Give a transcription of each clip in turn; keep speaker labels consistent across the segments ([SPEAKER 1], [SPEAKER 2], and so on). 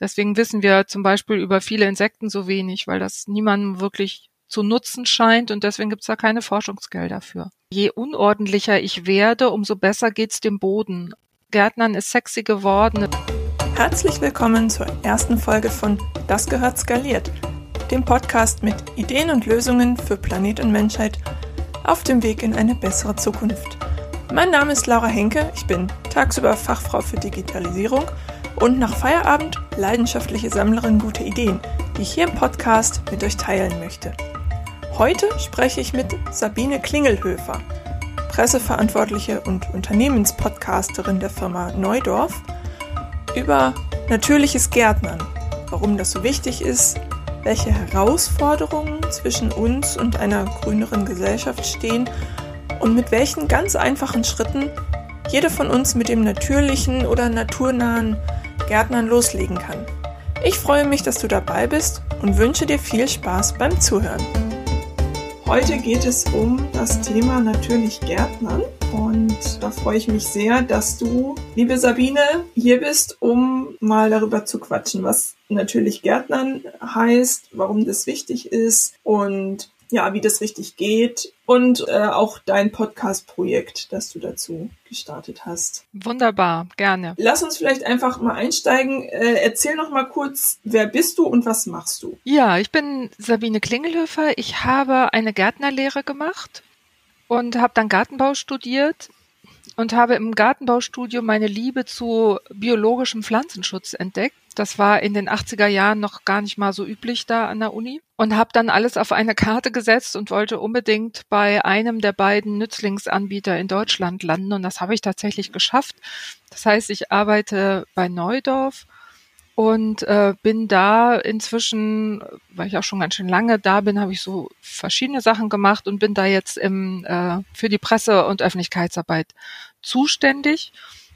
[SPEAKER 1] Deswegen wissen wir zum Beispiel über viele Insekten so wenig, weil das niemandem wirklich zu nutzen scheint und deswegen gibt es da keine Forschungsgelder für. Je unordentlicher ich werde, umso besser geht's dem Boden. Gärtnern ist sexy geworden.
[SPEAKER 2] Herzlich willkommen zur ersten Folge von Das gehört skaliert, dem Podcast mit Ideen und Lösungen für Planet und Menschheit auf dem Weg in eine bessere Zukunft. Mein Name ist Laura Henke, ich bin tagsüber Fachfrau für Digitalisierung und nach Feierabend leidenschaftliche Sammlerin guter Ideen, die ich hier im Podcast mit euch teilen möchte. Heute spreche ich mit Sabine Klingelhöfer, Presseverantwortliche und Unternehmenspodcasterin der Firma Neudorf, über natürliches Gärtnern, warum das so wichtig ist, welche Herausforderungen zwischen uns und einer grüneren Gesellschaft stehen und mit welchen ganz einfachen Schritten jeder von uns mit dem natürlichen oder naturnahen Gärtnern loslegen kann. Ich freue mich, dass du dabei bist und wünsche dir viel Spaß beim Zuhören. Heute geht es um das Thema natürlich Gärtnern und da freue ich mich sehr, dass du, liebe Sabine, hier bist, um mal darüber zu quatschen, was natürlich Gärtnern heißt, warum das wichtig ist und ja, wie das richtig geht und auch dein Podcast-Projekt, das du dazu gestartet hast.
[SPEAKER 1] Wunderbar, gerne.
[SPEAKER 2] Lass uns vielleicht einfach mal einsteigen. Erzähl noch mal kurz, wer bist du und was machst du?
[SPEAKER 1] Ja, ich bin Sabine Klingelhöfer. Ich habe eine Gärtnerlehre gemacht und habe dann Gartenbau studiert und habe im Gartenbaustudium meine Liebe zu biologischem Pflanzenschutz entdeckt. Das war in den 80er Jahren noch gar nicht mal so üblich da an der Uni und habe dann alles auf eine Karte gesetzt und wollte unbedingt bei einem der beiden Nützlingsanbieter in Deutschland landen und das habe ich tatsächlich geschafft. Das heißt, ich arbeite bei Neudorf und bin da inzwischen, weil ich auch schon ganz schön lange da bin, habe ich so verschiedene Sachen gemacht und bin da jetzt für die Presse- und Öffentlichkeitsarbeit zuständig.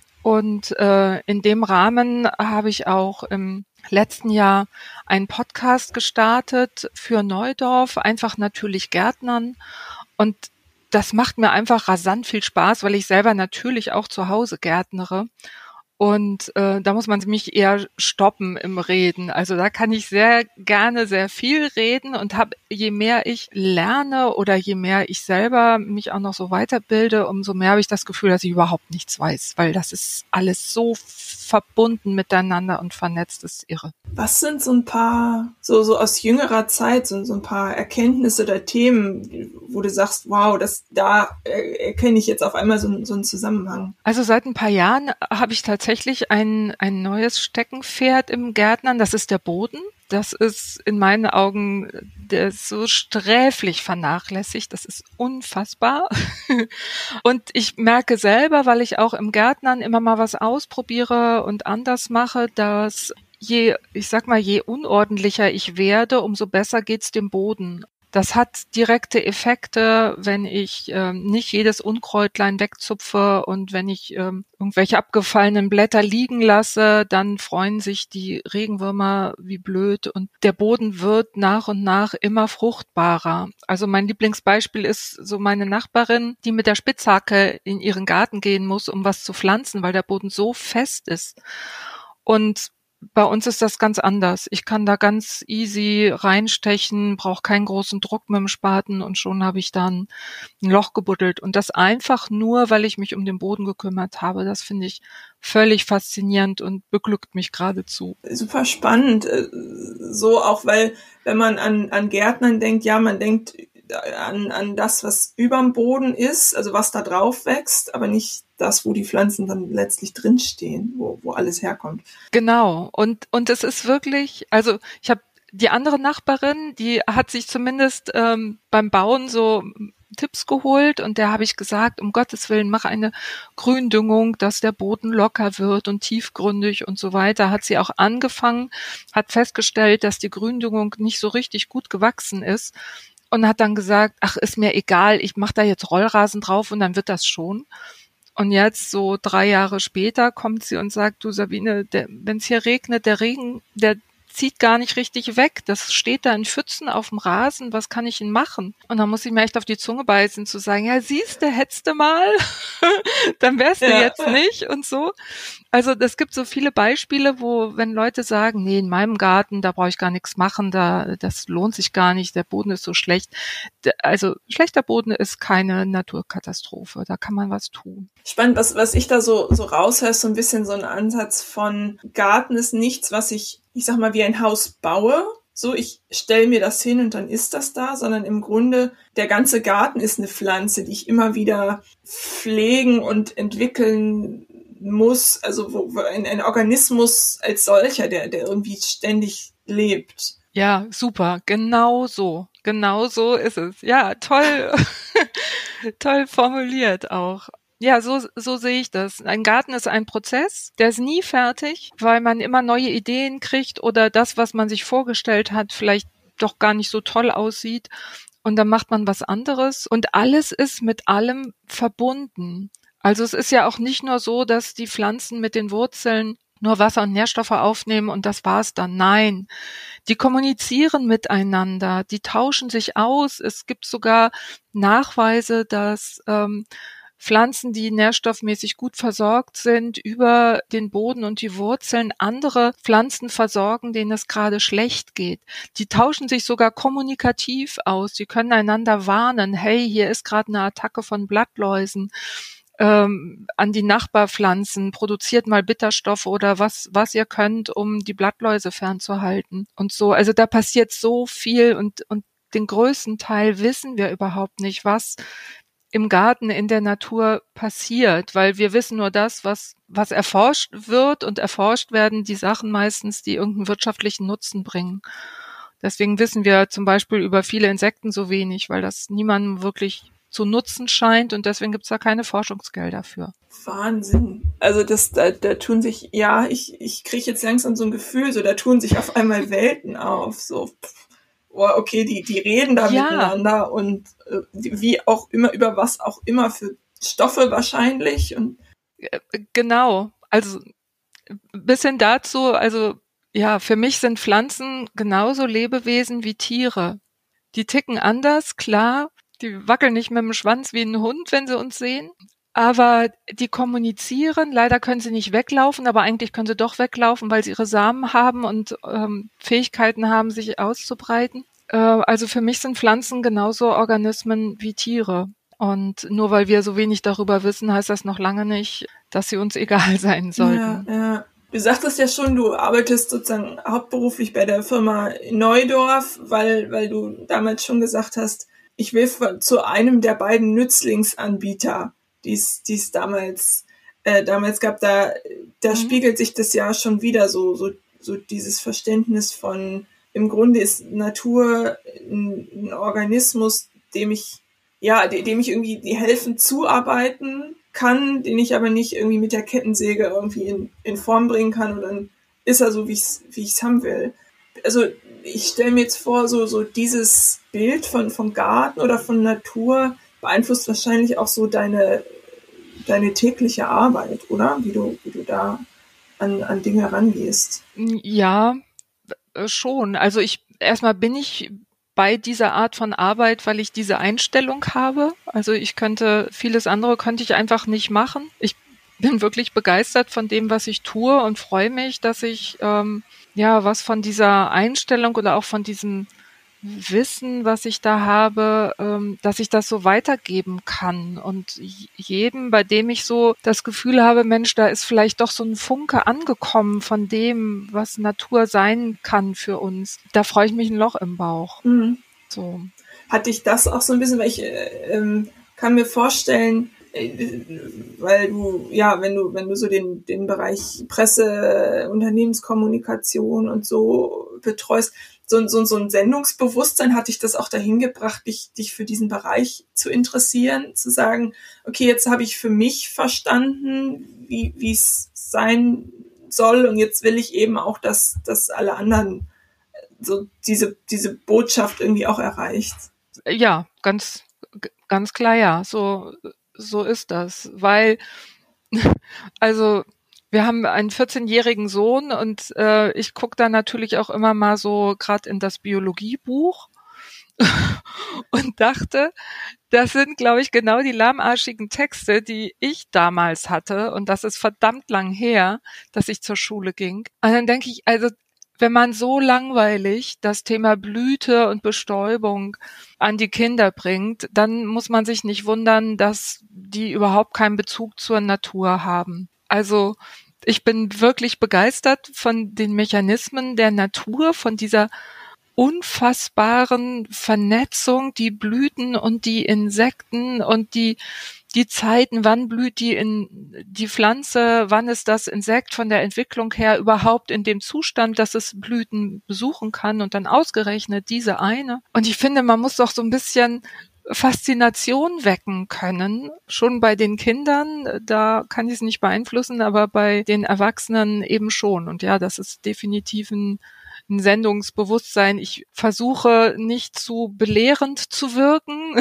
[SPEAKER 1] Und in dem Rahmen habe ich auch im letzten Jahr einen Podcast gestartet für Neudorf, einfach natürlich Gärtnern. Und das macht mir einfach rasant viel Spaß, weil ich selber natürlich auch zu Hause gärtnere. Und da muss man mich eher stoppen im Reden. Also da kann ich sehr gerne sehr viel reden und je mehr ich lerne oder je mehr ich selber mich auch noch so weiterbilde, umso mehr habe ich das Gefühl, dass ich überhaupt nichts weiß, weil das ist alles so verbunden miteinander und vernetzt, das ist irre.
[SPEAKER 2] Was sind so ein paar, so aus jüngerer Zeit, so ein paar Erkenntnisse oder Themen, wo du sagst, wow, da erkenne ich jetzt auf einmal so einen Zusammenhang?
[SPEAKER 1] Also seit ein paar Jahren habe ich tatsächlich ein neues Steckenpferd im Gärtnern, das ist der Boden. Das ist in meinen Augen, der ist so sträflich vernachlässigt, das ist unfassbar. Und ich merke selber, weil ich auch im Gärtnern immer mal was ausprobiere und anders mache, dass je unordentlicher ich werde, umso besser geht's dem Boden. Das hat direkte Effekte, wenn ich nicht jedes Unkräutlein wegzupfe und wenn ich irgendwelche abgefallenen Blätter liegen lasse, dann freuen sich die Regenwürmer wie blöd und der Boden wird nach und nach immer fruchtbarer. Also mein Lieblingsbeispiel ist so meine Nachbarin, die mit der Spitzhacke in ihren Garten gehen muss, um was zu pflanzen, weil der Boden so fest ist. Und bei uns ist das ganz anders. Ich kann da ganz easy reinstechen, brauche keinen großen Druck mit dem Spaten und schon habe ich dann ein Loch gebuddelt. Und das einfach nur, weil ich mich um den Boden gekümmert habe. Das finde ich völlig faszinierend und beglückt mich geradezu.
[SPEAKER 2] Super spannend. So auch, weil wenn man an Gärtnern denkt, ja, man denkt an das, was überm Boden ist, also was da drauf wächst, aber nicht das, wo die Pflanzen dann letztlich drinstehen, wo alles herkommt.
[SPEAKER 1] Genau. Und es ist wirklich, also ich habe die andere Nachbarin, die hat sich zumindest beim Bauen so Tipps geholt und der habe ich gesagt, um Gottes Willen, mach eine Gründüngung, dass der Boden locker wird und tiefgründig und so weiter. Hat sie auch angefangen, hat festgestellt, dass die Gründüngung nicht so richtig gut gewachsen ist und hat dann gesagt, ach, ist mir egal, ich mache da jetzt Rollrasen drauf und dann wird das schon. Und jetzt, so 3 Jahre später, kommt sie und sagt, du Sabine, wenn es hier regnet, der Regen, der zieht gar nicht richtig weg. Das steht da in Pfützen auf dem Rasen. Was kann ich denn machen? Und dann muss ich mir echt auf die Zunge beißen, zu sagen, ja, siehste, hättest du mal, dann wärst du jetzt nicht und so. Also es gibt so viele Beispiele, wo, wenn Leute sagen, nee, in meinem Garten, da brauche ich gar nichts machen, das lohnt sich gar nicht, der Boden ist so schlecht. Also schlechter Boden ist keine Naturkatastrophe, da kann man was tun.
[SPEAKER 2] Spannend, was ich da so raushöre, ist so ein bisschen so ein Ansatz von Garten ist nichts, was ich sag mal, wie ein Haus baue. So, ich stelle mir das hin und dann ist das da, sondern im Grunde der ganze Garten ist eine Pflanze, die ich immer wieder pflegen und entwickeln muss, also wo ein Organismus als solcher, der irgendwie ständig lebt.
[SPEAKER 1] Ja, super, genau so ist es. Ja, toll, toll formuliert auch. Ja, so sehe ich das. Ein Garten ist ein Prozess, der ist nie fertig, weil man immer neue Ideen kriegt oder das, was man sich vorgestellt hat, vielleicht doch gar nicht so toll aussieht und dann macht man was anderes und alles ist mit allem verbunden. Also es ist ja auch nicht nur so, dass die Pflanzen mit den Wurzeln nur Wasser und Nährstoffe aufnehmen und das war's dann. Nein, die kommunizieren miteinander, die tauschen sich aus. Es gibt sogar Nachweise, dass Pflanzen, die nährstoffmäßig gut versorgt sind, über den Boden und die Wurzeln andere Pflanzen versorgen, denen es gerade schlecht geht. Die tauschen sich sogar kommunikativ aus. Die können einander warnen. Hey, hier ist gerade eine Attacke von Blattläusen. An die Nachbarpflanzen, produziert mal Bitterstoffe oder was ihr könnt, um die Blattläuse fernzuhalten und so. Also da passiert so viel und den größten Teil wissen wir überhaupt nicht, was im Garten, in der Natur passiert, weil wir wissen nur das, was erforscht wird und erforscht werden die Sachen meistens, die irgendeinen wirtschaftlichen Nutzen bringen. Deswegen wissen wir zum Beispiel über viele Insekten so wenig, weil das niemandem wirklich zu nutzen scheint und deswegen gibt's da keine Forschungsgelder für.
[SPEAKER 2] Wahnsinn. Also da tun sich, ja, ich kriege jetzt langsam so ein Gefühl, so da tun sich auf einmal Welten auf, so oh, okay, die reden da miteinander und wie auch immer, über was auch immer für Stoffe wahrscheinlich. Und
[SPEAKER 1] genau, also bis hin dazu, also ja, für mich sind Pflanzen genauso Lebewesen wie Tiere. Die ticken anders, klar, die wackeln nicht mit dem Schwanz wie ein Hund, wenn sie uns sehen. Aber die kommunizieren, leider können sie nicht weglaufen, aber eigentlich können sie doch weglaufen, weil sie ihre Samen haben und Fähigkeiten haben, sich auszubreiten. Also für mich sind Pflanzen genauso Organismen wie Tiere. Und nur weil wir so wenig darüber wissen, heißt das noch lange nicht, dass sie uns egal sein sollten.
[SPEAKER 2] Ja. Du sagtest ja schon, du arbeitest sozusagen hauptberuflich bei der Firma Neudorf, weil du damals schon gesagt hast, ich will zu einem der beiden Nützlingsanbieter, die es damals gab. Da spiegelt sich das ja schon wieder so dieses Verständnis von, im Grunde ist Natur ein Organismus, dem ich irgendwie die helfen zuarbeiten kann, den ich aber nicht irgendwie mit der Kettensäge irgendwie in Form bringen kann und dann ist er so, wie ich's haben will. Also ich stelle mir jetzt vor, so dieses Bild vom Garten oder von Natur beeinflusst wahrscheinlich auch so deine tägliche Arbeit, oder? Wie du da an Dinge rangehst.
[SPEAKER 1] Ja, schon. Also erstmal bin ich bei dieser Art von Arbeit, weil ich diese Einstellung habe. Also vieles andere könnte ich einfach nicht machen. Ich bin wirklich begeistert von dem, was ich tue und freue mich, dass ich was von dieser Einstellung oder auch von diesem Wissen, was ich da habe, dass ich das so weitergeben kann und jedem, bei dem ich so das Gefühl habe, Mensch, da ist vielleicht doch so ein Funke angekommen von dem, was Natur sein kann für uns. Da freue ich mich ein Loch im Bauch.
[SPEAKER 2] Mhm.
[SPEAKER 1] So.
[SPEAKER 2] Hatte ich das auch so ein bisschen, weil ich kann mir vorstellen, weil du, ja, wenn du so den Bereich Presse, Unternehmenskommunikation und so betreust, so ein Sendungsbewusstsein hat dich das auch dahin gebracht, dich für diesen Bereich zu interessieren, zu sagen, okay, jetzt habe ich für mich verstanden, wie es sein soll und jetzt will ich eben auch, dass alle anderen so diese Botschaft irgendwie auch erreicht.
[SPEAKER 1] Ja, ganz klar, ja, so ist das, weil also wir haben einen 14-jährigen Sohn und ich gucke da natürlich auch immer mal so gerade in das Biologiebuch und dachte, das sind, glaube ich, genau die lahmarschigen Texte, die ich damals hatte. Und das ist verdammt lang her, dass ich zur Schule ging. Und dann denke ich, also wenn man so langweilig das Thema Blüte und Bestäubung an die Kinder bringt, dann muss man sich nicht wundern, dass die überhaupt keinen Bezug zur Natur haben. Also ich bin wirklich begeistert von den Mechanismen der Natur, von dieser unfassbaren Vernetzung, die Blüten und die Insekten und die Zeiten, wann blüht die Pflanze, wann ist das Insekt von der Entwicklung her überhaupt in dem Zustand, dass es Blüten besuchen kann und dann ausgerechnet diese eine. Und ich finde, man muss doch so ein bisschen Faszination wecken können, schon bei den Kindern, da kann ich es nicht beeinflussen, aber bei den Erwachsenen eben schon. Und ja, das ist definitiv ein Sendungsbewusstsein. Ich versuche nicht zu belehrend zu wirken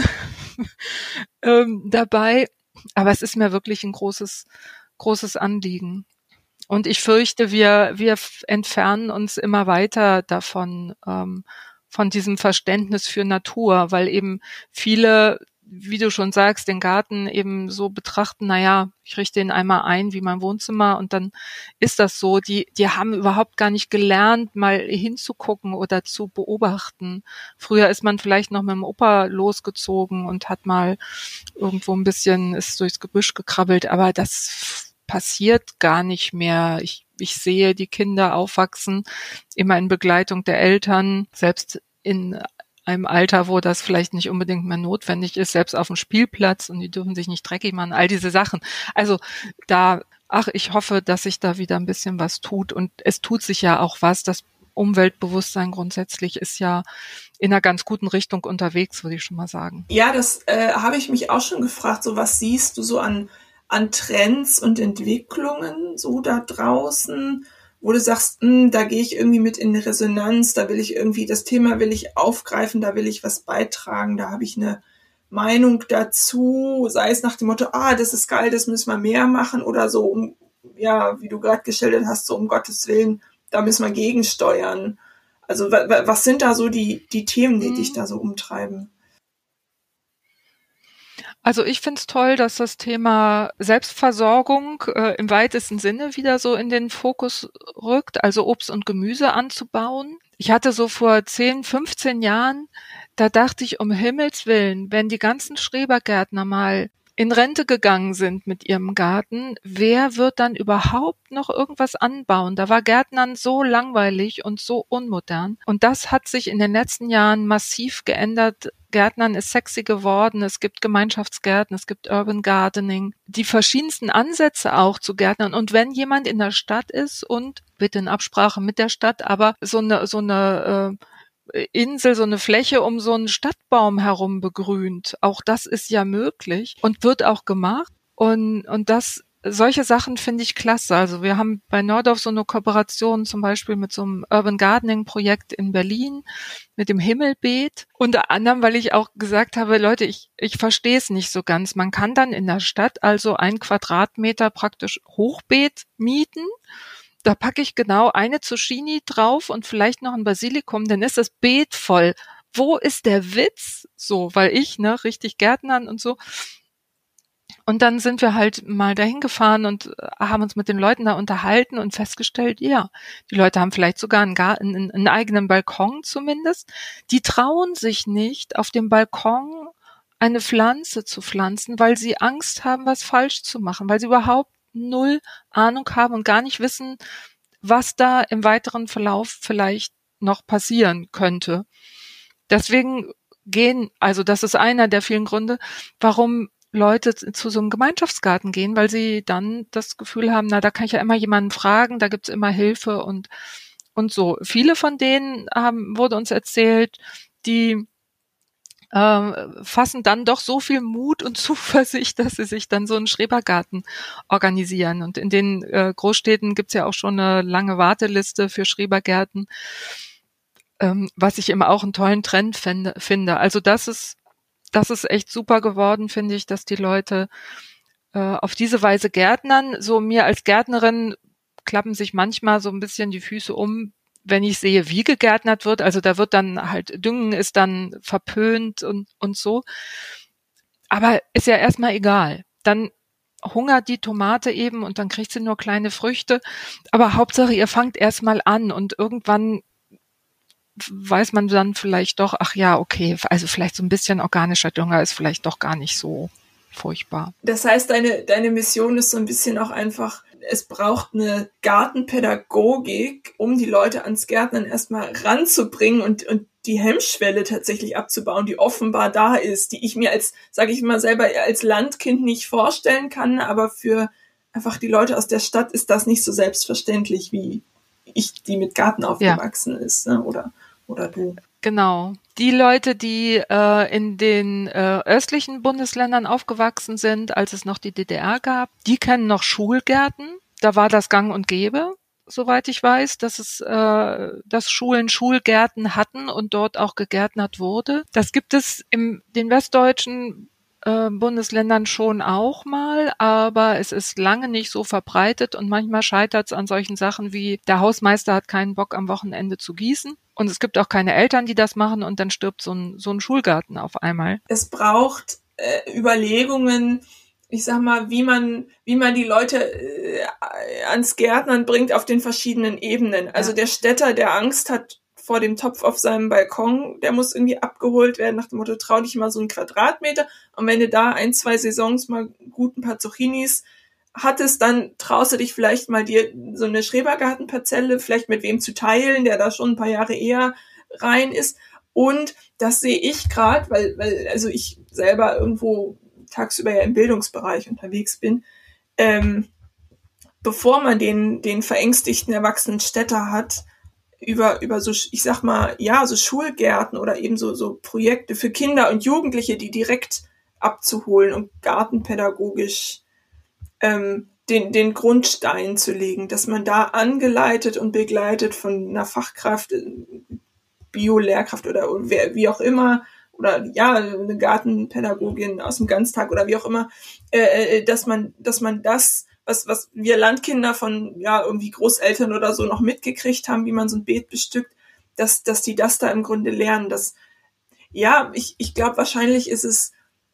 [SPEAKER 1] dabei, aber es ist mir wirklich ein großes Anliegen. Und ich fürchte, wir entfernen uns immer weiter davon, von diesem Verständnis für Natur, weil eben viele, wie du schon sagst, den Garten eben so betrachten, naja, ich richte ihn einmal ein wie mein Wohnzimmer und dann ist das so. Die haben überhaupt gar nicht gelernt, mal hinzugucken oder zu beobachten. Früher ist man vielleicht noch mit dem Opa losgezogen und hat mal irgendwo ein bisschen, ist durchs Gebüsch gekrabbelt, aber das passiert gar nicht mehr. Ich sehe die Kinder aufwachsen, immer in Begleitung der Eltern, selbst in einem Alter, wo das vielleicht nicht unbedingt mehr notwendig ist, selbst auf dem Spielplatz und die dürfen sich nicht dreckig machen, all diese Sachen. Also ich hoffe, dass sich da wieder ein bisschen was tut und es tut sich ja auch was. Das Umweltbewusstsein grundsätzlich ist ja in einer ganz guten Richtung unterwegs, würde ich schon mal sagen.
[SPEAKER 2] Ja, das habe ich mich auch schon gefragt. So, was siehst du so an Trends und Entwicklungen so da draußen, wo du sagst, da gehe ich irgendwie mit in Resonanz, da will ich irgendwie, das Thema will ich aufgreifen, da will ich was beitragen, da habe ich eine Meinung dazu, sei es nach dem Motto, das ist geil, das müssen wir mehr machen oder so, wie du gerade geschildert hast, so um Gottes Willen, da müssen wir gegensteuern. Also was sind da so die Themen, die dich da so umtreiben?
[SPEAKER 1] Also ich finde es toll, dass das Thema Selbstversorgung im weitesten Sinne wieder so in den Fokus rückt, also Obst und Gemüse anzubauen. Ich hatte so vor 10, 15 Jahren, da dachte ich, um Himmels Willen, wenn die ganzen Schrebergärtner mal in Rente gegangen sind mit ihrem Garten, wer wird dann überhaupt noch irgendwas anbauen? Da war Gärtnern so langweilig und so unmodern. Und das hat sich in den letzten Jahren massiv geändert. Gärtnern ist sexy geworden. Es gibt Gemeinschaftsgärten, es gibt Urban Gardening, die verschiedensten Ansätze auch zu Gärtnern. Und wenn jemand in der Stadt ist und bitte in Absprache mit der Stadt, aber so eine Insel, so eine Fläche um so einen Stadtbaum herum begrünt. Auch das ist ja möglich und wird auch gemacht. Und solche Sachen finde ich klasse. Also wir haben bei Nordorf so eine Kooperation zum Beispiel mit so einem Urban Gardening Projekt in Berlin, mit dem Himmelbeet. Unter anderem, weil ich auch gesagt habe, Leute, ich verstehe es nicht so ganz. Man kann dann in der Stadt also 1 Quadratmeter praktisch Hochbeet mieten. Da packe ich genau eine Zucchini drauf und vielleicht noch ein Basilikum, dann ist das Beet voll. Wo ist der Witz? So, weil ich, richtig Gärtnern und so. Und dann sind wir halt mal dahin gefahren und haben uns mit den Leuten da unterhalten und festgestellt, ja, die Leute haben vielleicht sogar einen Garten, einen eigenen Balkon zumindest. Die trauen sich nicht, auf dem Balkon eine Pflanze zu pflanzen, weil sie Angst haben, was falsch zu machen, weil sie überhaupt null Ahnung haben und gar nicht wissen, was da im weiteren Verlauf vielleicht noch passieren könnte. Deswegen also das ist einer der vielen Gründe, warum Leute zu so einem Gemeinschaftsgarten gehen, weil sie dann das Gefühl haben, da kann ich ja immer jemanden fragen, da gibt's immer Hilfe und so. Viele von denen wurde uns erzählt, die fassen dann doch so viel Mut und Zuversicht, dass sie sich dann so einen Schrebergarten organisieren. Und in den Großstädten gibt's ja auch schon eine lange Warteliste für Schrebergärten, was ich immer auch einen tollen Trend finde. Also das ist echt super geworden, finde ich, dass die Leute auf diese Weise gärtnern. So mir als Gärtnerin klappen sich manchmal so ein bisschen die Füße um, wenn ich sehe, wie gegärtnert wird. Also da wird dann halt, Düngen ist dann verpönt und so. Aber ist ja erstmal egal. Dann hungert die Tomate eben und dann kriegt sie nur kleine Früchte. Aber Hauptsache, ihr fangt erstmal an und irgendwann weiß man dann vielleicht doch, ach ja, okay, also vielleicht so ein bisschen organischer Dünger ist vielleicht doch gar nicht so furchtbar.
[SPEAKER 2] Das heißt, deine Mission ist so ein bisschen auch einfach, es braucht eine Gartenpädagogik, um die Leute ans Gärtnern erstmal ranzubringen und die Hemmschwelle tatsächlich abzubauen, die offenbar da ist, die ich mir sage ich mal selber, als Landkind nicht vorstellen kann, aber für einfach die Leute aus der Stadt ist das nicht so selbstverständlich, wie ich, die mit Garten aufgewachsen ist, ne? Oder du.
[SPEAKER 1] Genau. Die Leute, die in den östlichen Bundesländern aufgewachsen sind, als es noch die DDR gab, die kennen noch Schulgärten. Da war das gang und gäbe, soweit ich weiß, dass Schulen Schulgärten hatten und dort auch gegärtnert wurde. Das gibt es in den westdeutschen Bundesländern schon auch mal, aber es ist lange nicht so verbreitet und manchmal scheitert es an solchen Sachen wie der Hausmeister hat keinen Bock am Wochenende zu gießen und es gibt auch keine Eltern, die das machen und dann stirbt so ein Schulgarten auf einmal.
[SPEAKER 2] Es braucht Überlegungen, ich sag mal, wie man die Leute ans Gärtnern bringt auf den verschiedenen Ebenen. Also der Städter, der Angst hat vor dem Topf auf seinem Balkon, der muss irgendwie abgeholt werden nach dem Motto, trau dich mal so einen Quadratmeter und wenn du da 1-2 Saisons mal gut ein paar Zucchinis hattest, dann traust du dich vielleicht mal dir so eine Schrebergartenparzelle vielleicht mit wem zu teilen, der da schon ein paar Jahre eher rein ist. Und das sehe ich gerade, weil also ich selber irgendwo tagsüber ja im Bildungsbereich unterwegs bin, bevor man den verängstigten erwachsenen Städter hat, über so, ich sag mal, ja, so Schulgärten oder eben so Projekte für Kinder und Jugendliche, die direkt abzuholen und gartenpädagogisch den Grundstein zu legen, dass man da angeleitet und begleitet von einer Fachkraft, Bio-Lehrkraft oder wie auch immer, oder ja, eine Gartenpädagogin aus dem Ganztag oder wie auch immer, dass man das, was wir Landkinder von ja irgendwie Großeltern oder so noch mitgekriegt haben, wie man so ein Beet bestückt, dass die das da im Grunde lernen. Ich glaube, wahrscheinlich ist es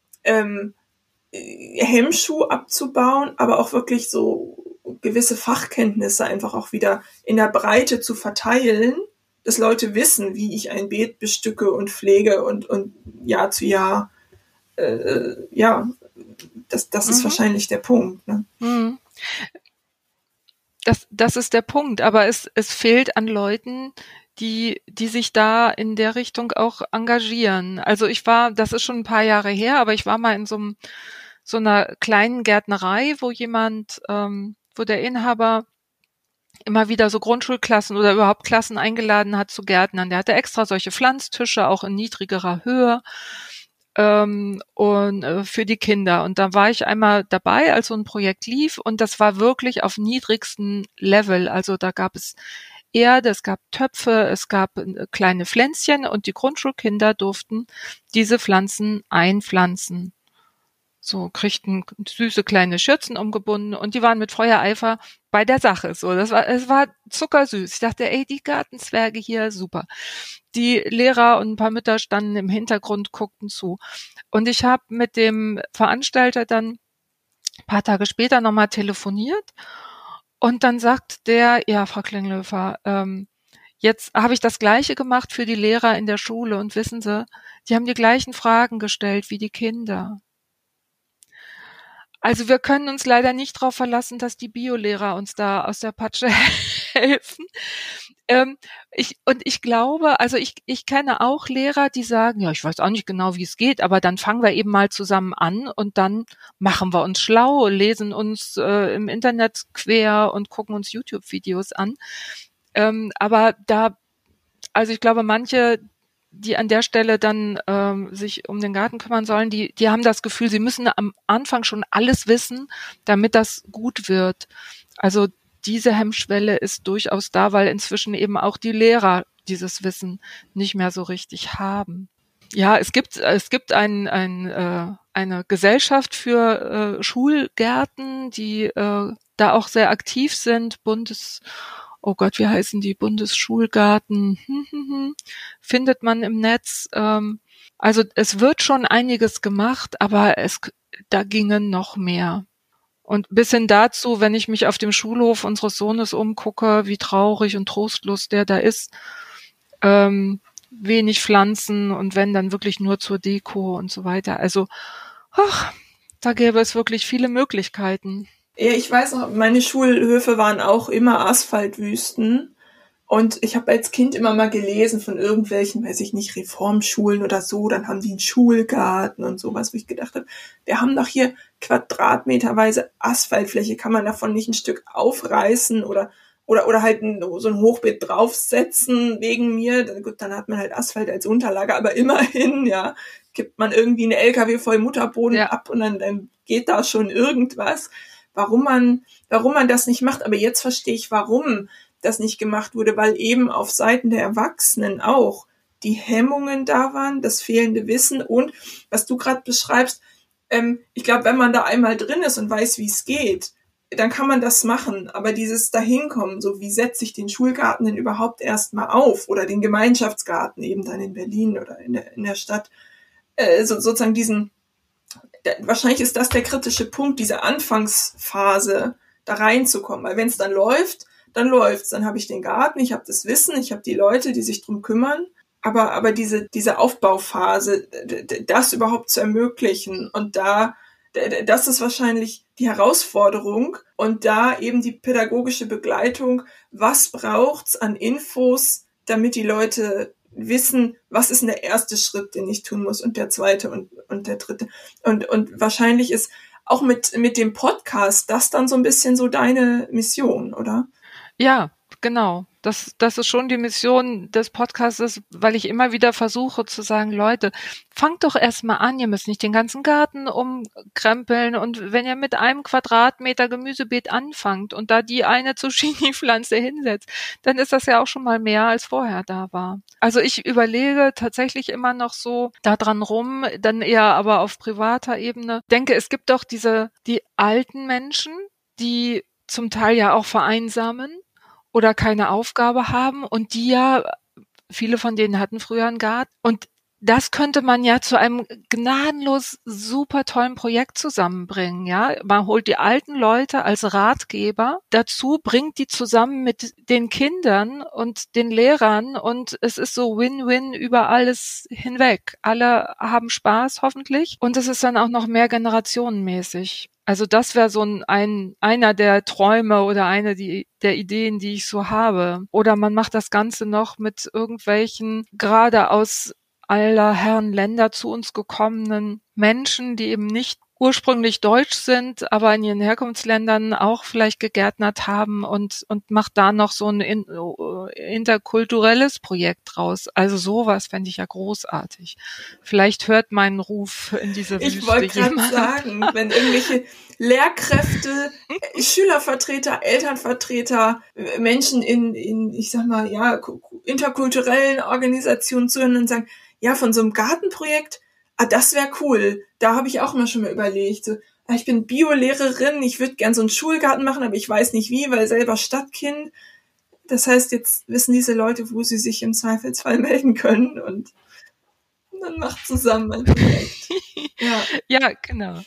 [SPEAKER 2] Hemmschuh abzubauen, aber auch wirklich so gewisse Fachkenntnisse einfach auch wieder in der Breite zu verteilen, dass Leute wissen, wie ich ein Beet bestücke und pflege und Jahr zu Jahr, das ist wahrscheinlich der Punkt. Ne?
[SPEAKER 1] Mhm. Das ist der Punkt, aber es fehlt an Leuten, die sich da in der Richtung auch engagieren. Also das ist schon ein paar Jahre her, aber ich war mal in so einer kleinen Gärtnerei, wo wo der Inhaber immer wieder so Grundschulklassen oder überhaupt Klassen eingeladen hat zu Gärtnern. Der hatte extra solche Pflanztische, auch in niedrigerer Höhe und für die Kinder. Und da war ich einmal dabei, als so ein Projekt lief und das war wirklich auf niedrigstem Level. Also da gab es Erde, es gab Töpfe, es gab kleine Pflänzchen und die Grundschulkinder durften diese Pflanzen einpflanzen. So, kriegten süße kleine Schürzen umgebunden und die waren mit Feuereifer bei der Sache. So, es war zuckersüß. Ich dachte, ey, die Gartenzwerge hier, super. Die Lehrer und ein paar Mütter standen im Hintergrund, guckten zu. Und ich habe mit dem Veranstalter dann ein paar Tage später nochmal telefoniert und dann sagt der, ja, Frau Klinglöfer, jetzt habe ich das Gleiche gemacht für die Lehrer in der Schule und wissen Sie, die haben die gleichen Fragen gestellt wie die Kinder. Also wir können uns leider nicht darauf verlassen, dass die Biolehrer uns da aus der Patsche helfen. Ich glaube, also ich kenne auch Lehrer, die sagen, ja, ich weiß auch nicht genau, wie es geht, aber dann fangen wir eben mal zusammen an und dann machen wir uns schlau, lesen uns im Internet quer und gucken uns YouTube-Videos an. Aber also ich glaube, manche, die an der Stelle dann sich um den Garten kümmern sollen, die haben das Gefühl, sie müssen am Anfang schon alles wissen, damit das gut wird. Also diese Hemmschwelle ist durchaus da, weil inzwischen eben auch die Lehrer dieses Wissen nicht mehr so richtig haben. Ja, es gibt ein eine Gesellschaft für Schulgärten, die da auch sehr aktiv sind. Oh Gott, wie heißen die? Bundesschulgarten, findet man im Netz. Also es wird schon einiges gemacht, aber da gingen noch mehr. Und bis hin dazu, wenn ich mich auf dem Schulhof unseres Sohnes umgucke, wie traurig und trostlos der da ist, wenig Pflanzen und wenn, dann wirklich nur zur Deko und so weiter. Also, da gäbe es wirklich viele Möglichkeiten.
[SPEAKER 2] Ja, ich weiß noch, meine Schulhöfe waren auch immer Asphaltwüsten. Und ich habe als Kind immer mal gelesen von irgendwelchen, weiß ich nicht, Reformschulen oder so, dann haben die einen Schulgarten und sowas, wo ich gedacht habe, wir haben doch hier quadratmeterweise Asphaltfläche, kann man davon nicht ein Stück aufreißen oder halt so ein Hochbeet draufsetzen wegen mir. Gut, dann hat man halt Asphalt als Unterlage, aber immerhin, ja, kippt man irgendwie einen LKW voll Mutterboden ab und dann geht da schon irgendwas. Warum man das nicht macht, aber jetzt verstehe ich, warum das nicht gemacht wurde, weil eben auf Seiten der Erwachsenen auch die Hemmungen da waren, das fehlende Wissen und, was du gerade beschreibst, ich glaube, wenn man da einmal drin ist und weiß, wie es geht, dann kann man das machen, aber dieses Dahinkommen, so wie setze ich den Schulgarten denn überhaupt erstmal auf oder den Gemeinschaftsgarten eben dann in Berlin oder in der Stadt, sozusagen wahrscheinlich ist das der kritische Punkt, diese Anfangsphase da reinzukommen, weil wenn es dann läuft's. Dann habe ich den Garten, ich habe das Wissen, ich habe die Leute, die sich drum kümmern. Aber diese Aufbauphase, das überhaupt zu ermöglichen und das ist wahrscheinlich die Herausforderung und da eben die pädagogische Begleitung. Was braucht's an Infos, damit die Leute wissen, was ist denn der erste Schritt, den ich tun muss und der zweite und der dritte. Und wahrscheinlich ist auch mit dem Podcast das dann so ein bisschen so deine Mission, oder?
[SPEAKER 1] Ja, genau. Das ist schon die Mission des Podcasts, weil ich immer wieder versuche zu sagen, Leute, fangt doch erstmal an, ihr müsst nicht den ganzen Garten umkrempeln und wenn ihr mit einem Quadratmeter Gemüsebeet anfangt und da die eine Zucchini-Pflanze hinsetzt, dann ist das ja auch schon mal mehr, als vorher da war. Also ich überlege tatsächlich immer noch so da dran rum, dann eher aber auf privater Ebene. Ich denke, es gibt doch die alten Menschen, die zum Teil ja auch vereinsamen oder keine Aufgabe haben und viele von denen hatten früher einen Garten und das könnte man ja zu einem gnadenlos super tollen Projekt zusammenbringen, ja. Man holt die alten Leute als Ratgeber dazu, bringt die zusammen mit den Kindern und den Lehrern und es ist so Win-Win über alles hinweg. Alle haben Spaß hoffentlich und es ist dann auch noch mehr generationenmäßig. Also das wäre so einer der Träume oder eine der Ideen, die ich so habe. Oder man macht das Ganze noch mit irgendwelchen gerade aus aller Herren Länder zu uns gekommenen Menschen, die eben nicht ursprünglich deutsch sind, aber in ihren Herkunftsländern auch vielleicht gegärtnert haben und macht da noch so ein interkulturelles Projekt draus. Also sowas fände ich ja großartig. Vielleicht hört mein Ruf in diese Wüste
[SPEAKER 2] Ich wollte gerade
[SPEAKER 1] jemand.
[SPEAKER 2] sagen, wenn irgendwelche Lehrkräfte, Schülervertreter, Elternvertreter, Menschen in ich sag mal, ja, interkulturellen Organisationen zuhören und sagen, ja, von so einem Gartenprojekt, das wäre cool. Da habe ich auch immer schon mal überlegt. So, ich bin Biolehrerin, ich würde gern so einen Schulgarten machen, aber ich weiß nicht wie, weil selber Stadtkind. Das heißt, jetzt wissen diese Leute, wo sie sich im Zweifelsfall melden können und dann macht zusammen ein Projekt.
[SPEAKER 1] Ja, genau.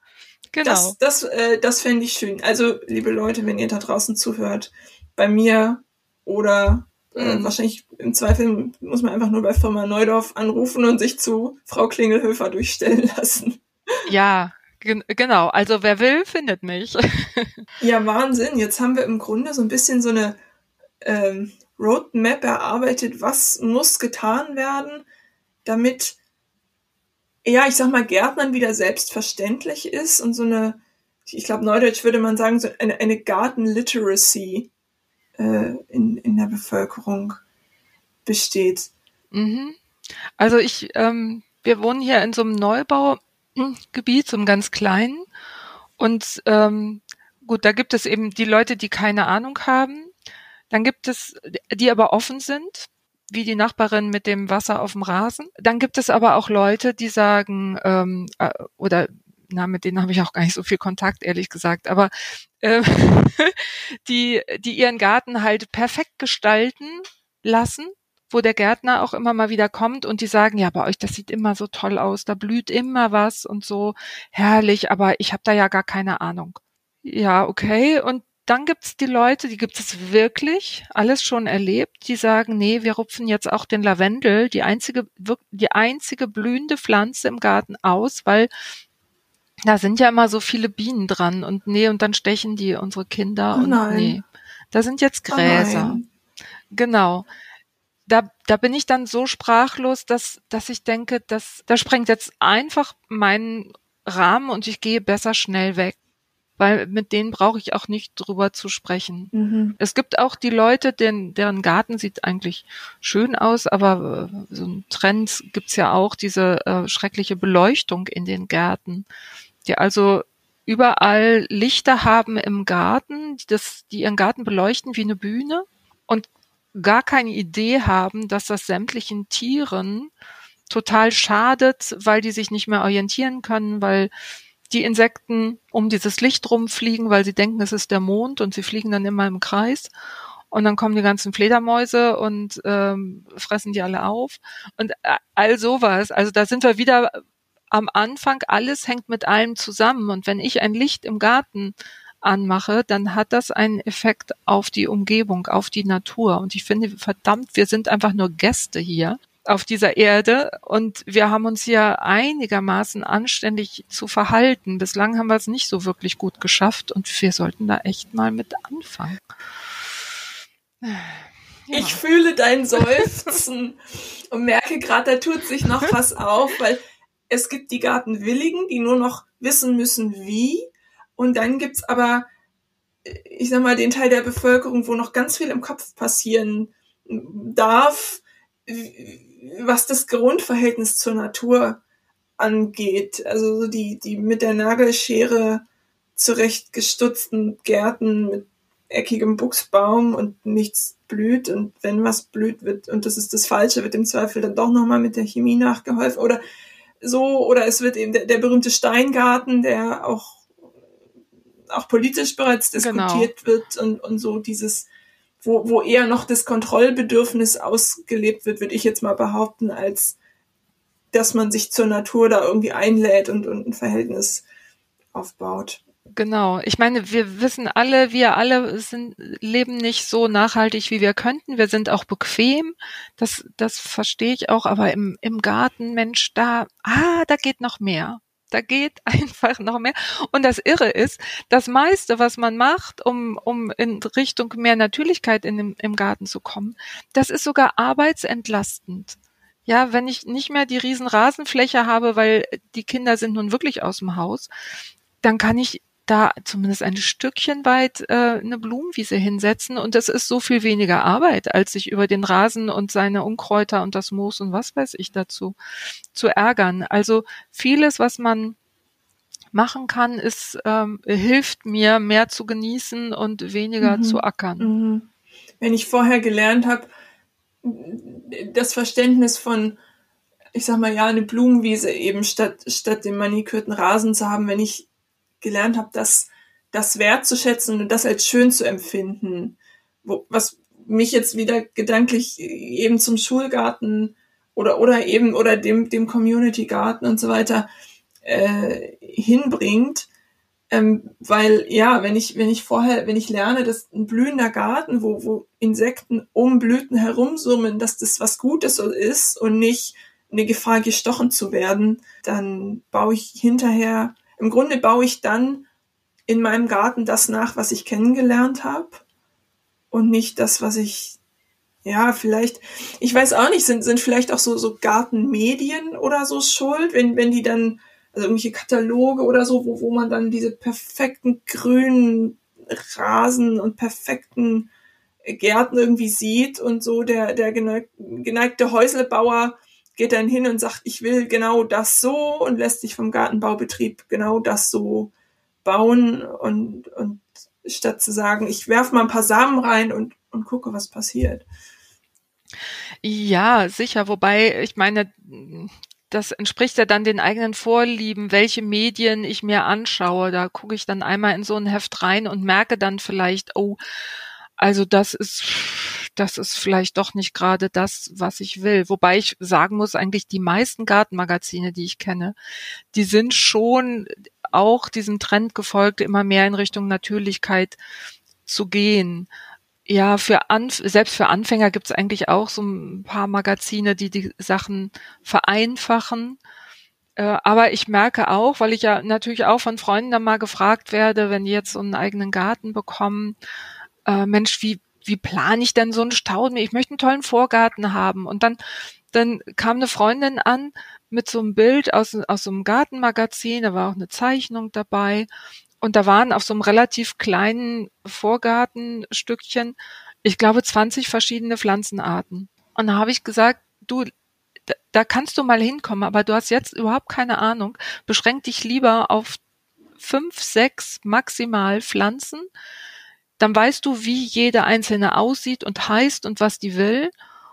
[SPEAKER 2] Das fände ich schön. Also, liebe Leute, wenn ihr da draußen zuhört, bei mir oder wahrscheinlich im Zweifel muss man einfach nur bei Firma Neudorf anrufen und sich zu Frau Klingelhöfer durchstellen lassen.
[SPEAKER 1] Ja, genau. Also wer will, findet mich.
[SPEAKER 2] Ja, Wahnsinn. Jetzt haben wir im Grunde so ein bisschen so eine Roadmap erarbeitet, was muss getan werden, damit, ja, ich sag mal, Gärtnern wieder selbstverständlich ist und so eine, ich glaube, neudeutsch würde man sagen, so eine Garten-Literacy in der Bevölkerung besteht.
[SPEAKER 1] Also wir wohnen hier in so einem Neubaugebiet, so einem ganz kleinen. Und gut, da gibt es eben die Leute, die keine Ahnung haben. Dann gibt es, die aber offen sind. wie die Nachbarin mit dem Wasser auf dem Rasen. Dann gibt es aber auch Leute, die sagen, mit denen habe ich auch gar nicht so viel Kontakt, ehrlich gesagt, aber äh, die ihren Garten halt perfekt gestalten lassen, wo der Gärtner auch immer mal wieder kommt und die sagen, ja, bei euch, das sieht immer so toll aus, da blüht immer was und so herrlich, aber ich habe da ja gar keine Ahnung. Ja, okay. Und dann gibt's die Leute, die gibt es wirklich, alles schon erlebt, die sagen, nee, wir rupfen jetzt auch den Lavendel, die einzige blühende Pflanze im Garten aus, weil da sind ja immer so viele Bienen dran und nee, und dann stechen die unsere Kinder
[SPEAKER 2] Oh
[SPEAKER 1] und
[SPEAKER 2] nein.
[SPEAKER 1] nee, da sind jetzt
[SPEAKER 2] Oh
[SPEAKER 1] Gräser.
[SPEAKER 2] nein.
[SPEAKER 1] Genau. Da bin ich dann so sprachlos, dass ich denke, da sprengt jetzt einfach meinen Rahmen und ich gehe besser schnell weg, weil mit denen brauche ich auch nicht drüber zu sprechen.
[SPEAKER 2] Mhm.
[SPEAKER 1] Es gibt auch die Leute, deren Garten sieht eigentlich schön aus, aber so ein Trend gibt's ja auch, diese schreckliche Beleuchtung in den Gärten, die also überall Lichter haben im Garten, die ihren Garten beleuchten wie eine Bühne und gar keine Idee haben, dass das sämtlichen Tieren total schadet, weil die sich nicht mehr orientieren können, weil die Insekten um dieses Licht rumfliegen, weil sie denken, es ist der Mond und sie fliegen dann immer im Kreis. Und dann kommen die ganzen Fledermäuse und fressen die alle auf. Und all sowas. Also da sind wir wieder am Anfang, alles hängt mit allem zusammen. Und wenn ich ein Licht im Garten anmache, dann hat das einen Effekt auf die Umgebung, auf die Natur. Und ich finde, verdammt, wir sind einfach nur Gäste hier auf dieser Erde und wir haben uns hier einigermaßen anständig zu verhalten. Bislang haben wir es nicht so wirklich gut geschafft und wir sollten da echt mal mit anfangen.
[SPEAKER 2] Ja. Ich fühle dein Seufzen und merke gerade, da tut sich noch was auf, weil es gibt die Gartenwilligen, die nur noch wissen müssen, wie. Und dann gibt's aber, ich sag mal, den Teil der Bevölkerung, wo noch ganz viel im Kopf passieren darf, was das Grundverhältnis zur Natur angeht. Also die mit der Nagelschere zurechtgestutzten Gärten mit eckigem Buchsbaum und nichts blüht und wenn was blüht wird und das ist das Falsche, wird im Zweifel dann doch nochmal mit der Chemie nachgeholfen oder so, oder es wird eben der berühmte Steingarten, der auch politisch bereits diskutiert wird und so dieses, wo eher noch das Kontrollbedürfnis ausgelebt wird, würde ich jetzt mal behaupten, als dass man sich zur Natur da irgendwie einlädt und ein Verhältnis aufbaut.
[SPEAKER 1] Genau. Ich meine, wir alle leben nicht so nachhaltig, wie wir könnten. Wir sind auch bequem. Das verstehe ich auch. Aber im Garten, Mensch, da geht noch mehr. Da geht einfach noch mehr. Und das Irre ist, das meiste, was man macht, um in Richtung mehr Natürlichkeit im Garten zu kommen, das ist sogar arbeitsentlastend. Ja, wenn ich nicht mehr die riesen Rasenfläche habe, weil die Kinder sind nun wirklich aus dem Haus, dann kann ich da zumindest ein Stückchen weit eine Blumenwiese hinsetzen und das ist so viel weniger Arbeit, als sich über den Rasen und seine Unkräuter und das Moos und was weiß ich dazu zu ärgern. Also vieles, was man machen kann, hilft mir, mehr zu genießen und weniger zu ackern.
[SPEAKER 2] Mhm. Wenn ich vorher gelernt habe, das Verständnis von, ich sag mal, ja, eine Blumenwiese eben statt dem manikürten Rasen zu haben, wenn ich gelernt habe, das wertzuschätzen und das als schön zu empfinden, was mich jetzt wieder gedanklich eben zum Schulgarten oder dem Community Garten und so weiter hinbringt, weil ja, wenn ich lerne, dass ein blühender Garten, wo Insekten um Blüten herumsummen, dass das was Gutes ist und nicht eine Gefahr, gestochen zu werden, dann baue ich dann in meinem Garten das nach, was ich kennengelernt habe und nicht das, was ich, ja, vielleicht, ich weiß auch nicht, sind vielleicht auch so Gartenmedien oder so schuld, wenn die dann, also irgendwelche Kataloge oder so, wo man dann diese perfekten grünen Rasen und perfekten Gärten irgendwie sieht und so der geneigte Häuslebauer geht dann hin und sagt, ich will genau das so und lässt sich vom Gartenbaubetrieb genau das so bauen und statt zu sagen, ich werfe mal ein paar Samen rein und gucke, was passiert.
[SPEAKER 1] Ja, sicher. Wobei, ich meine, das entspricht ja dann den eigenen Vorlieben, welche Medien ich mir anschaue. Da gucke ich dann einmal in so ein Heft rein und merke dann vielleicht, oh, also das ist vielleicht doch nicht gerade das, was ich will. Wobei ich sagen muss, eigentlich die meisten Gartenmagazine, die ich kenne, die sind schon auch diesem Trend gefolgt, immer mehr in Richtung Natürlichkeit zu gehen. Ja, selbst für Anfänger gibt es eigentlich auch so ein paar Magazine, die Sachen vereinfachen. Aber ich merke auch, weil ich ja natürlich auch von Freunden dann mal gefragt werde, wenn die jetzt so einen eigenen Garten bekommen, Mensch, wie plane ich denn so einen Stauden? Ich möchte einen tollen Vorgarten haben. Und dann kam eine Freundin an mit so einem Bild aus so einem Gartenmagazin, da war auch eine Zeichnung dabei. Und da waren auf so einem relativ kleinen Vorgartenstückchen, ich glaube, 20 verschiedene Pflanzenarten. Und da habe ich gesagt, du, da kannst du mal hinkommen, aber du hast jetzt überhaupt keine Ahnung. Beschränk dich lieber auf 5, 6 maximal Pflanzen. Dann weißt du, wie jede einzelne aussieht und heißt und was die will.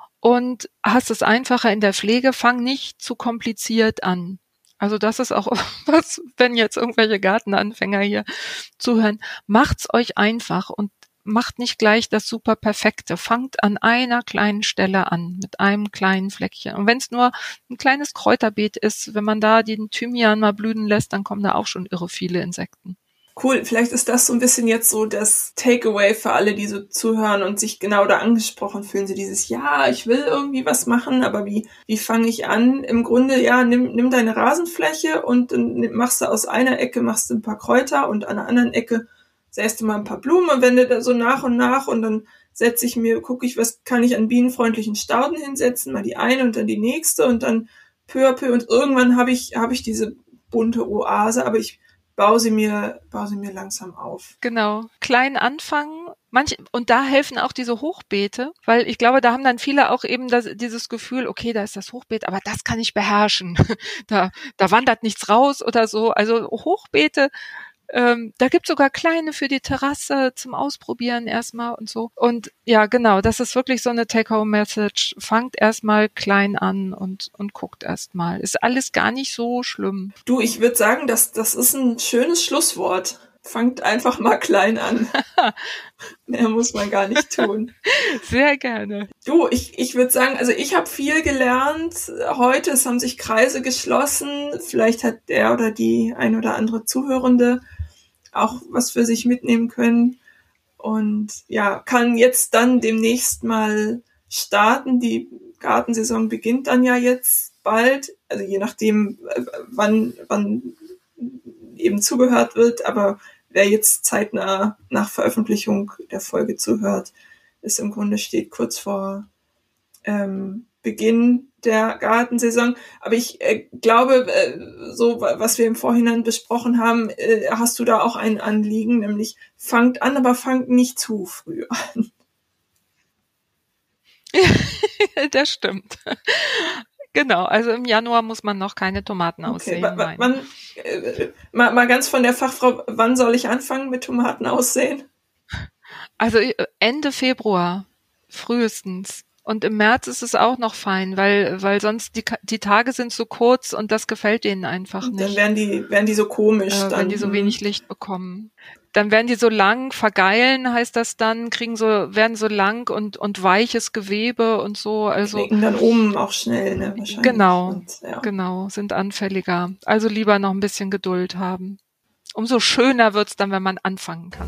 [SPEAKER 1] Und hast es einfacher in der Pflege. Fang nicht zu kompliziert an. Also das ist auch was, wenn jetzt irgendwelche Gartenanfänger hier zuhören, macht's euch einfach und macht nicht gleich das super Perfekte. Fangt an einer kleinen Stelle an, mit einem kleinen Fleckchen. Und wenn es nur ein kleines Kräuterbeet ist, wenn man da den Thymian mal blühen lässt, dann kommen da auch schon irre viele Insekten.
[SPEAKER 2] Cool, vielleicht ist das so ein bisschen jetzt so das Takeaway für alle, die so zuhören und sich genau da angesprochen fühlen. So dieses, ja, ich will irgendwie was machen, aber wie fange ich an? Im Grunde, ja, nimm deine Rasenfläche und dann machst du aus einer Ecke machst du ein paar Kräuter und an der anderen Ecke säst du mal ein paar Blumen und wenn du da so nach und nach und dann gucke ich, was kann ich an bienenfreundlichen Stauden hinsetzen, mal die eine und dann die nächste und dann peu à peu und irgendwann habe ich diese bunte Oase, aber ich baue sie mir langsam auf.
[SPEAKER 1] Genau. Klein anfangen. Und da helfen auch diese Hochbeete, weil ich glaube, da haben dann viele auch eben dieses Gefühl, okay, da ist das Hochbeet, aber das kann ich beherrschen. Da wandert nichts raus oder so. Also Hochbeete, da gibt's sogar kleine für die Terrasse zum Ausprobieren erstmal und so. Und ja, genau, das ist wirklich so eine Take-Home-Message. Fangt erstmal klein an und guckt erstmal. Ist alles gar nicht so schlimm.
[SPEAKER 2] Du, ich würde sagen, das ist ein schönes Schlusswort. Fangt einfach mal klein an. Mehr muss man gar nicht tun.
[SPEAKER 1] Sehr gerne.
[SPEAKER 2] Du, ich würde sagen, also ich habe viel gelernt heute. Es haben sich Kreise geschlossen. Vielleicht hat der oder die ein oder andere Zuhörende auch was für sich mitnehmen können. Und ja, kann jetzt dann demnächst mal starten. Die Gartensaison beginnt dann ja jetzt bald. Also je nachdem, wann eben zugehört wird. Aber wer jetzt zeitnah nach Veröffentlichung der Folge zuhört, ist im Grunde steht kurz vor Beginn der Gartensaison. Aber ich glaube, so was wir im Vorhinein besprochen haben, hast du da auch ein Anliegen, nämlich fangt an, aber fangt nicht zu früh an.
[SPEAKER 1] Das stimmt. Genau, also im Januar muss man noch keine Tomaten aussehen.
[SPEAKER 2] Wann, mal ganz von der Fachfrau, wann soll ich anfangen mit Tomaten aussehen?
[SPEAKER 1] Also Ende Februar, frühestens. Und im März ist es auch noch fein, weil sonst die Tage sind so kurz und das gefällt denen einfach nicht.
[SPEAKER 2] Dann werden die so komisch.
[SPEAKER 1] Wenn die so wenig Licht bekommen. Dann werden die so lang, vergeilen heißt das dann, werden so lang und weiches Gewebe und so. Also
[SPEAKER 2] knicken dann auch schnell, ne? Wahrscheinlich.
[SPEAKER 1] Genau, genau, sind anfälliger. Also lieber noch ein bisschen Geduld haben. Umso schöner wird's dann, wenn man anfangen kann.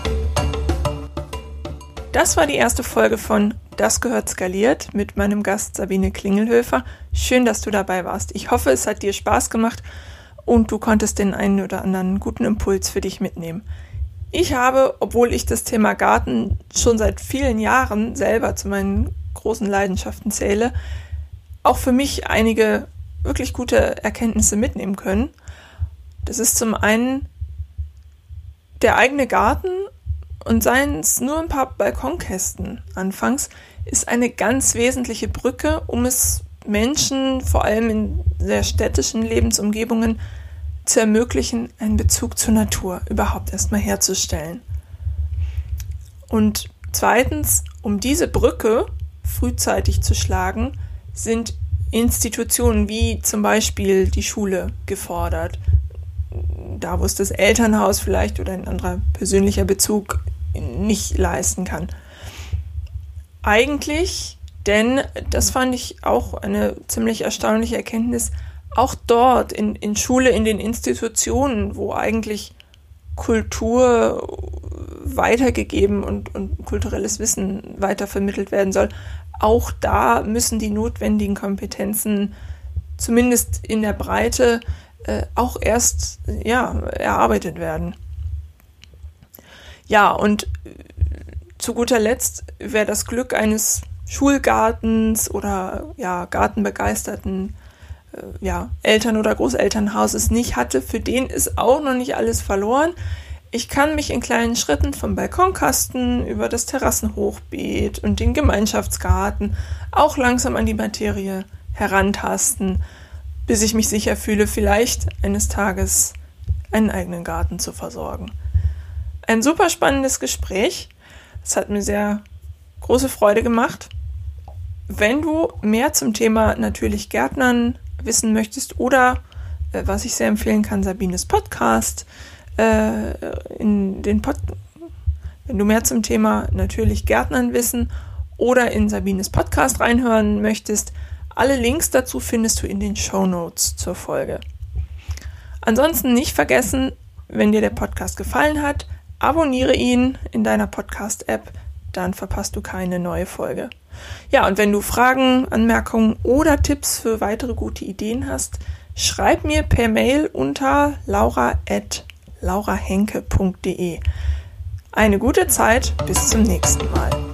[SPEAKER 2] Das war die erste Folge von Das gehört skaliert mit meinem Gast Sabine Klingelhöfer. Schön, dass du dabei warst. Ich hoffe, es hat dir Spaß gemacht und du konntest den einen oder anderen guten Impuls für dich mitnehmen. Ich habe, obwohl ich das Thema Garten schon seit vielen Jahren selber zu meinen großen Leidenschaften zähle, auch für mich einige wirklich gute Erkenntnisse mitnehmen können. Das ist zum einen der eigene Garten und seien es nur ein paar Balkonkästen anfangs, ist eine ganz wesentliche Brücke, um es Menschen, vor allem in sehr städtischen Lebensumgebungen, zu ermöglichen, einen Bezug zur Natur überhaupt erstmal herzustellen. Und zweitens, um diese Brücke frühzeitig zu schlagen, sind Institutionen wie zum Beispiel die Schule gefordert. Da, wo es das Elternhaus vielleicht oder ein anderer persönlicher Bezug nicht leisten kann. Eigentlich, denn das fand ich auch eine ziemlich erstaunliche Erkenntnis, auch dort in Schule, in den Institutionen, wo eigentlich Kultur weitergegeben und kulturelles Wissen weitervermittelt werden soll, auch da müssen die notwendigen Kompetenzen zumindest in der Breite auch erst erarbeitet werden. Ja, und zu guter Letzt, wer das Glück eines Schulgartens oder gartenbegeisterten Eltern- oder Großelternhauses nicht hatte, für den ist auch noch nicht alles verloren. Ich kann mich in kleinen Schritten vom Balkonkasten über das Terrassenhochbeet und den Gemeinschaftsgarten auch langsam an die Materie herantasten, bis ich mich sicher fühle, vielleicht eines Tages einen eigenen Garten zu versorgen. Ein super spannendes Gespräch. Es hat mir sehr große Freude gemacht. Wenn du mehr zum Thema natürlich Gärtnern wissen möchtest oder, was ich sehr empfehlen kann, Sabines Podcast, wenn du mehr zum Thema natürlich Gärtnern wissen oder in Sabines Podcast reinhören möchtest, alle Links dazu findest du in den Shownotes zur Folge. Ansonsten nicht vergessen, wenn dir der Podcast gefallen hat, abonniere ihn in deiner Podcast-App, dann verpasst du keine neue Folge. Ja, und wenn du Fragen, Anmerkungen oder Tipps für weitere gute Ideen hast, schreib mir per Mail unter laura@laurahenke.de. Eine gute Zeit, bis zum nächsten Mal.